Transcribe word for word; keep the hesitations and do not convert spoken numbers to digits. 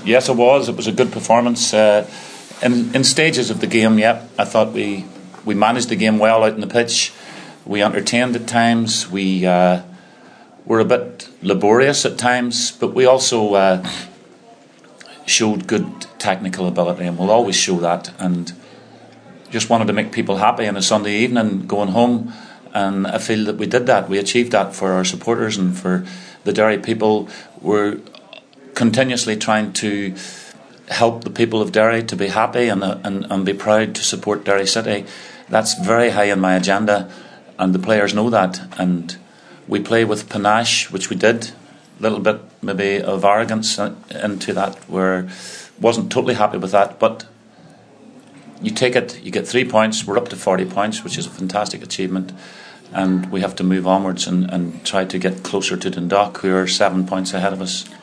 Yes, it was. It was a good performance. Uh, in, in stages of the game, yeah, I thought we, we managed the game well out on the pitch. We entertained at times. We uh, were a bit laborious at times, but we also uh, showed good technical ability, and we'll always show that. And just wanted to make people happy on a Sunday evening going home, and I feel that we did that. We achieved that for our supporters and for the Derry people. We're continuously trying to help the people of Derry to be happy and, uh, and and be proud to support Derry City. That's very high on my agenda, and the players know that. And we play with panache, which we did. A little bit maybe of arrogance into that, where wasn't totally happy with that, but you take it, you get three points. We're up to forty points, which is a fantastic achievement, and we have to move onwards and, and try to get closer to Dundalk, who are seven points ahead of us.